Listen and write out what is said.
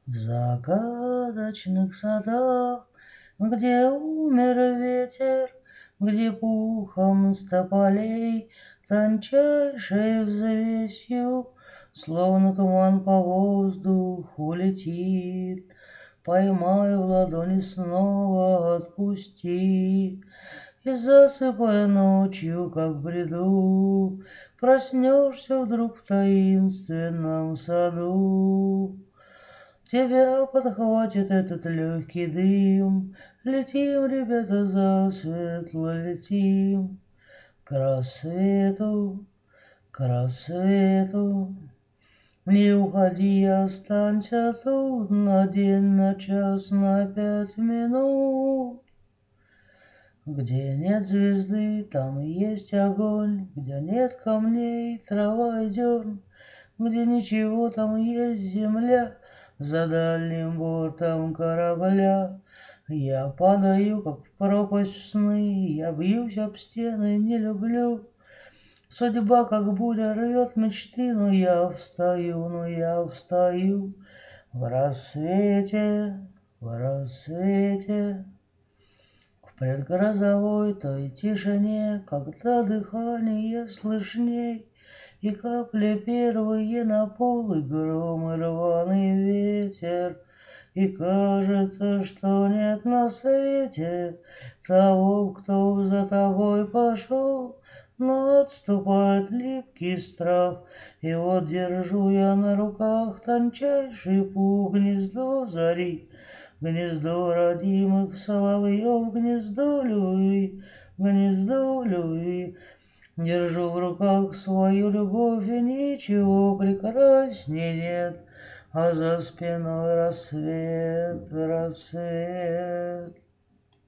В загадочных садах, где умер ветер, где пухом с тополей тончайшей взвесью, словно туман по воздуху летит. Поймай в ладони снова отпусти, и засыпая ночью, как в бреду, проснешься вдруг в таинственном саду. Тебя подхватит этот легкий дым, летим, ребята, засветло летим. К рассвету, к рассвету. Не уходи, останься тут на день, на час, на 5 минут. Где нет звезды, там есть огонь, где нет камней, трава и дерн, где ничего, там есть земля, за дальним бортом корабля. Я падаю, как в пропасть в сны, я бьюсь об стены, не люблю. Судьба, как буря, рвет мечты, но я встаю. В рассвете, в рассвете. В предгрозовой той тишине, когда дыхание слышней, и капли первые на пол, и гром, и рваный ветер, и кажется, что нет на свете того, кто за тобой пошел, но отступает липкий страх, и вот держу я на руках тончайший пух, гнездо зари, гнездо родимых соловьев, гнездо любви. Держу в руках свою любовь, и ничего прекрасней нет, а за спиной рассвет, рассвет.